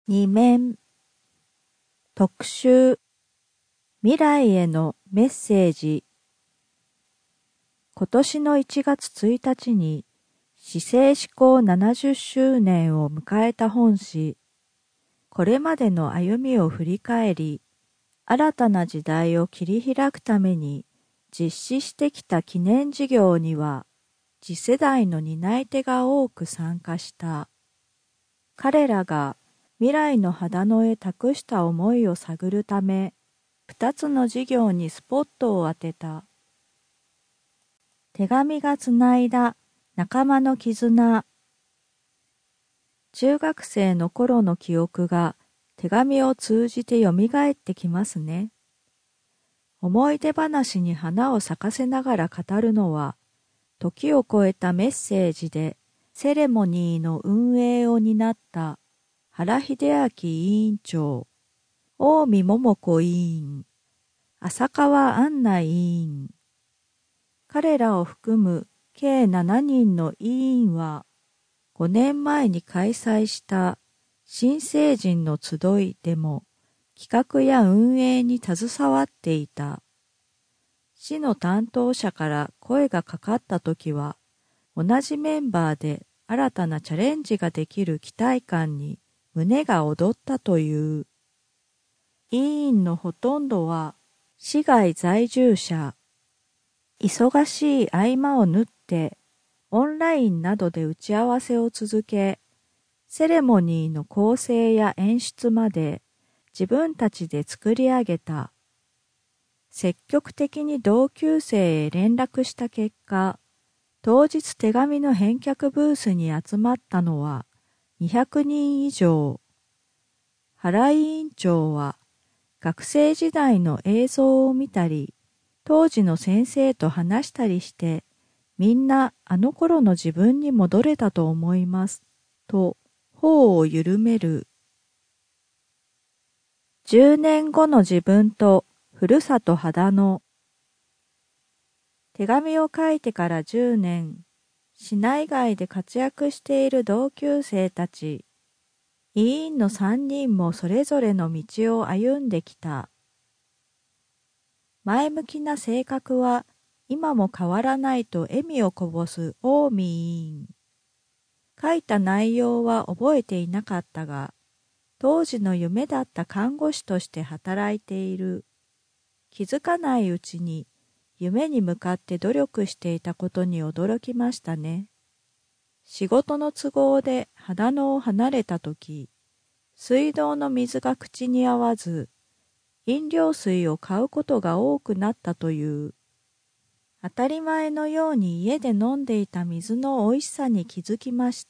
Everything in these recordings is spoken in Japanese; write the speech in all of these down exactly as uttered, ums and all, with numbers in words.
二面特集未来へのメッセージ。今年のいちがつついたちに市政施行ななじゅっしゅうねんを迎えた本誌。これまでの歩みを振り返り、新たな時代を切り開くために実施してきた記念事業には、次世代の担い手が多く参加した。彼らが未来の秦野へ託した思いを探るため、二つの事業にスポットを当てた。手紙がつないだ仲間の絆。中学生の頃の記憶が手紙を通じてよみがえってきますね。思い出話に花を咲かせながら語るのは、時を超えたメッセージでセレモニーの運営を担った原秀明委員長、近江桃子委員、浅川杏奈委員。彼らを含む計しちにんの委員は、ごねんまえに開催した新成人の集いでも企画や運営に携わっていた。市の担当者から声がかかったときは、同じメンバーで新たなチャレンジができる期待感に胸が躍ったという。委員のほとんどは市外在住者。忙しい合間を縫ってオンラインなどで打ち合わせを続け、セレモニーの構成や演出まで自分たちで作り上げた。積極的に同級生へ連絡した結果、当日手紙の返却ブースに集まったのはにひゃくにん以上。原委員長は学生時代の映像を見たり、当時の先生と話したりして、みんなあの頃の自分に戻れたと思います、と頬を緩める。じゅうねんごの自分とふるさと秦野。手紙を書いてからじゅうねん、市内外で活躍している同級生たち、委員のさんにんもそれぞれの道を歩んできた。前向きな性格は今も変わらないと笑みをこぼす近江委員。書いた内容は覚えていなかったが、当時の夢だった看護師として働いている。気づかないうちに夢に向かって努力していたことに驚きましたね。仕事の都合で秦野を離れたとき、水道の水が口に合わず、飲料水を買うことが多くなったという。当たり前のように家で飲んでいた水の美味しさに気づきました。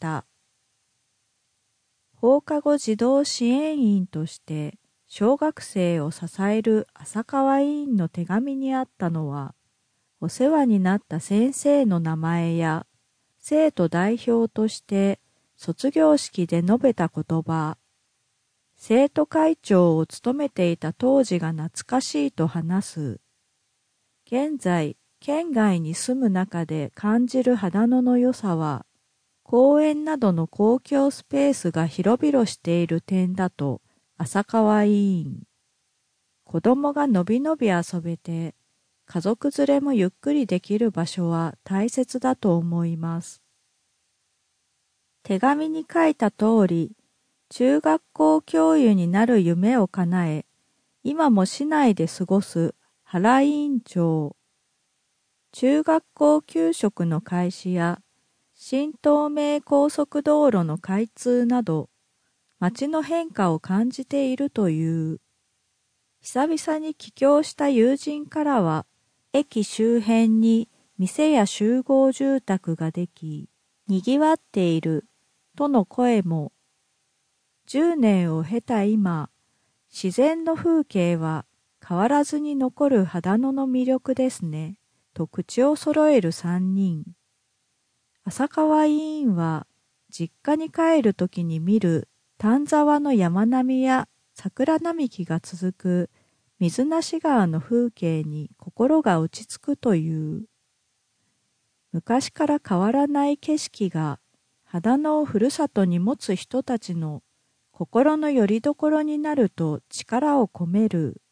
放課後児童支援員として小学生を支える浅川委員の手紙にあったのは、お世話になった先生の名前や、生徒代表として卒業式で述べた言葉、生徒会長を務めていた当時が懐かしいと話す。現在、県外に住む中で感じる秦野の良さは、公園などの公共スペースが広々している点だと浅川委員。子供がのびのび遊べて、家族連れもゆっくりできる場所は大切だと思います。手紙に書いた通り、中学校教諭になる夢を叶え、今も市内で過ごす原委員長。中学校給食の開始や、新東名高速道路の開通など、街の変化を感じているという。久々に帰郷した友人からは、駅周辺に店や集合住宅ができ、賑わっているとの声も。じゅうねんを経た今、自然の風景は変わらずに残る秦野の魅力ですね、と口を揃える三人。浅川委員は、実家に帰るときに見る丹沢の山並みや桜並木が続く水無川の風景に心が落ち着くという。昔から変わらない景色が秦野をふるさとに持つ人たちの心の拠り所になると力を込める。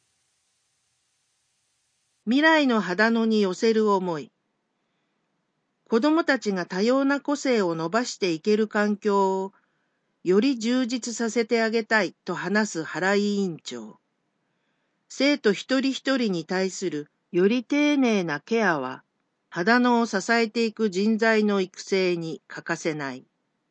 未来の秦野に寄せる思い。子どもたちが多様な個性を伸ばしていける環境をより充実させてあげたいと話す原委員長。生徒一人一人に対するより丁寧なケアは、秦野を支えていく人材の育成に欠かせない。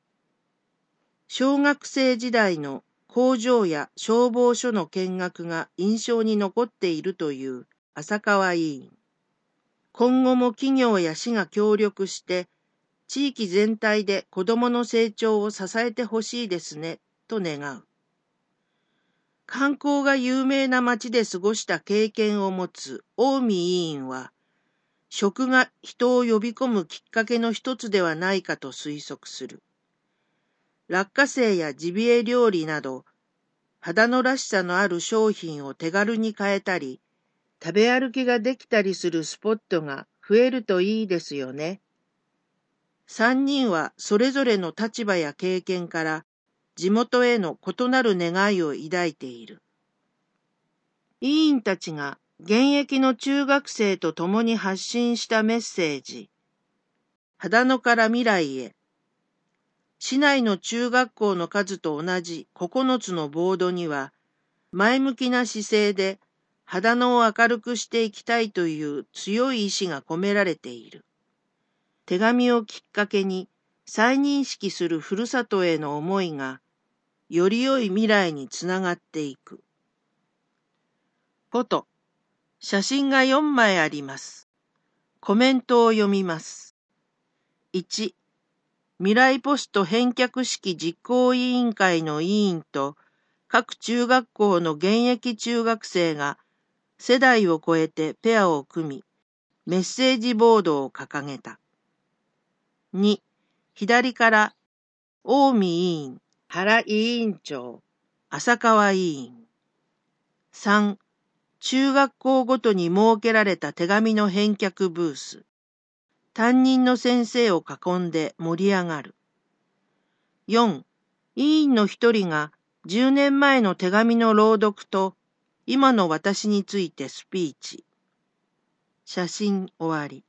小学生時代の工場や消防署の見学が印象に残っているという浅川委員。今後も企業や市が協力して、地域全体で子どもの成長を支えてほしいですね、と願う。観光が有名な町で過ごした経験を持つ近江委員は、食が人を呼び込むきっかけの一つではないかと推測する。落花生やジビエ料理など、秦野らしさのある商品を手軽に買えたり、食べ歩きができたりするスポットが増えるといいですよね。三人はそれぞれの立場や経験から地元への異なる願いを抱いている。委員たちが現役の中学生と共に発信したメッセージ。秦野から未来へ。市内の中学校の数と同じここのつのボードには、前向きな姿勢で秦野を明るくしていきたいという強い意志が込められている。手紙をきっかけに再認識するふるさとへの思いが、より良い未来につながっていく。フォト。写真がよんまいあります。コメントを読みます。いち、未来ポスト返却式実行委員会の委員と各中学校の現役中学生が世代を超えてペアを組み、メッセージボードを掲げた。に、左から近江委員、原委員長、浅川委員。さん、中学校ごとに設けられた手紙の返却ブース。担任の先生を囲んで盛り上がる。よん、委員の一人がじゅうねんまえの手紙の朗読と今の私についてスピーチ。写真終わり。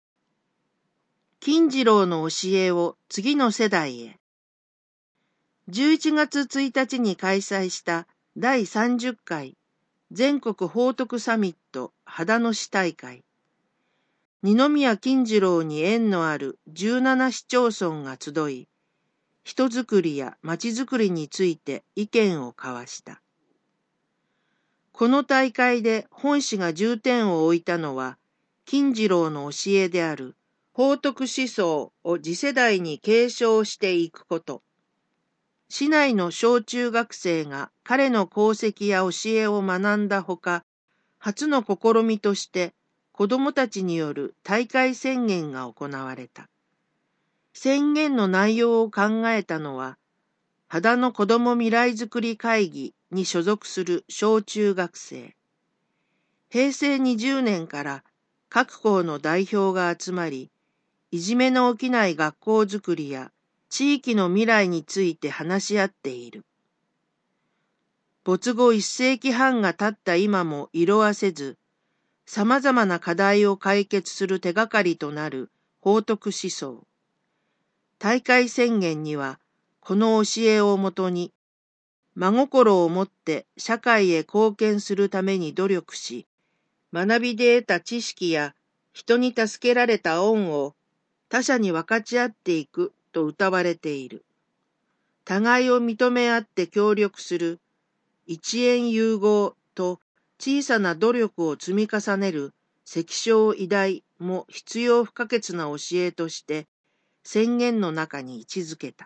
金次郎の教えを次の世代へ。じゅういちがつついたちに開催しただいさんじゅっかい全国報徳サミット秦野市大会。二宮金次郎に縁のあるじゅうなな市町村が集い、人づくりや町づくりについて意見を交わした。この大会で本市が重点を置いたのは、金次郎の教えである報徳思想を次世代に継承していくこと。市内の小中学生が彼の功績や教えを学んだほか、初の試みとして子どもたちによる大会宣言が行われた。宣言の内容を考えたのは、秦野子ども未来づくり会議に所属する小中学生。へいせいにじゅうねんから各校の代表が集まり、いじめの起きない学校づくりや地域の未来について話し合っている。没後一世紀半が経った今も色褪せず、様々な課題を解決する手がかりとなる報徳思想。大会宣言には、この教えをもとに、真心を持って社会へ貢献するために努力し、学びで得た知識や人に助けられた恩を他者に分かち合っていくと謳われている。互いを認め合って協力する一円融合と小さな努力を積み重ねる積小偉大も必要不可欠な教えとして宣言の中に位置づけた。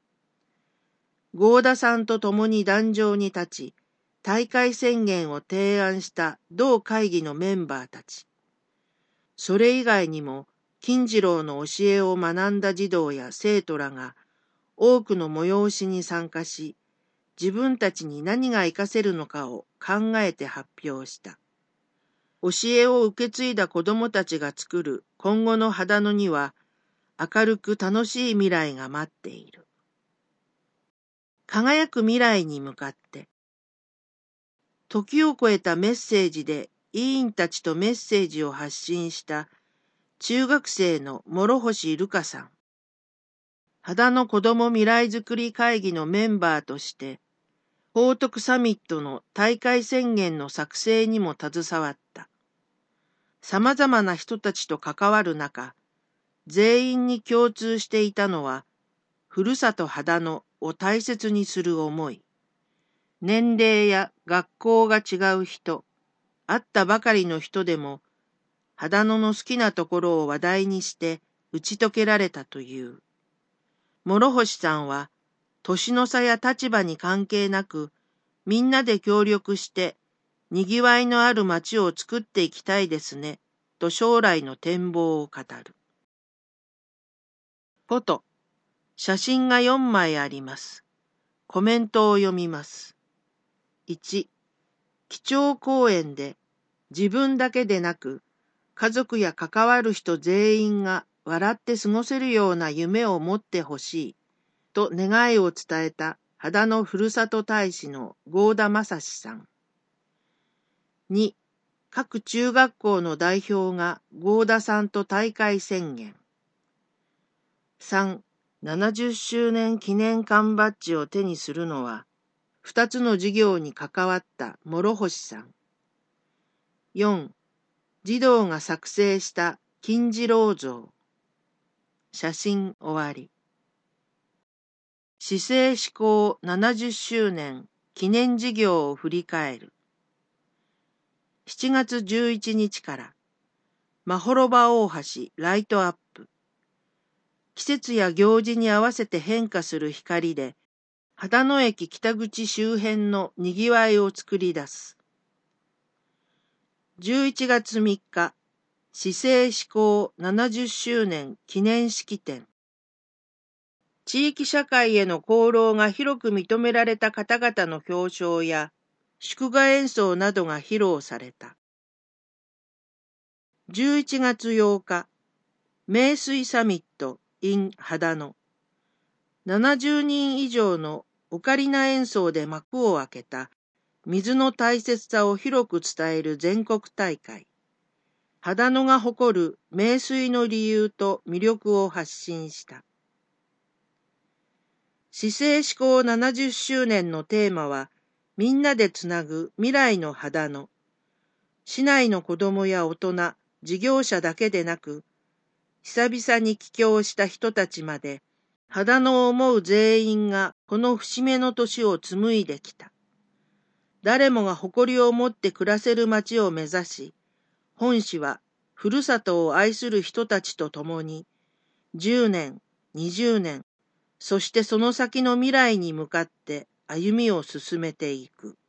合田さんと共に壇上に立ち、大会宣言を提案した同会議のメンバーたち。それ以外にも、金次郎の教えを学んだ児童や生徒らが多くの催しに参加し、自分たちに何が活かせるのかを考えて発表した。教えを受け継いだ子どもたちが作る今後の秦野には、明るく楽しい未来が待っている。 輝く未来に向かって。時を超えたメッセージで委員たちとメッセージを発信した中学生の諸星瑠香さん。秦野子ども未来づくり会議のメンバーとして、報徳サミットの大会宣言の作成にも携わった。様々な人たちと関わる中、全員に共通していたのは、ふるさと秦野を大切にする思い。年齢や学校が違う人、会ったばかりの人でも、秦野の好きなところを話題にして打ち解けられたという。諸星さんは、年の差や立場に関係なく、みんなで協力して、にぎわいのある街を作っていきたいですね、と将来の展望を語る。フォト、写真がよんまいあります。コメントを読みます。いち、基調講演で自分だけでなく、家族や関わる人全員が笑って過ごせるような夢を持ってほしいと願いを伝えた秦野ふるさと大使の合田正史さん。に、各中学校の代表が合田さんと大会宣言。さん、ななじゅっしゅうねん記念缶バッジを手にするのは、ふたつの事業に関わった諸星さん。よん、児童が作成した金次郎像。写真終わり。市政施行ななじゅっしゅうねん記念事業を振り返る。しちがつじゅういちにちから、まほろば大橋ライトアップ。季節や行事に合わせて変化する光で、秦野駅北口周辺のにぎわいを作り出す。じゅういちがつみっか、市政施行ななじゅっしゅうねん記念式典。地域社会への功労が広く認められた方々の表彰や祝賀演奏などが披露された。じゅういちがつようか、名水サミット in 秦野。ななじゅうにん以上のオカリナ演奏で幕を開けた水の大切さを広く伝える全国大会。秦野が誇る名水の理由と魅力を発信した。市政施行ななじゅっしゅうねんのテーマは、みんなでつなぐ未来の秦野。市内の子どもや大人、事業者だけでなく、久々に帰郷した人たちまで、秦野を思う全員がこの節目の年を紡いできた。誰もが誇りを持って暮らせる街を目指し、本市はふるさとを愛する人たちと共に、じゅうねん、にじゅうねん、そしてその先の未来に向かって歩みを進めていく。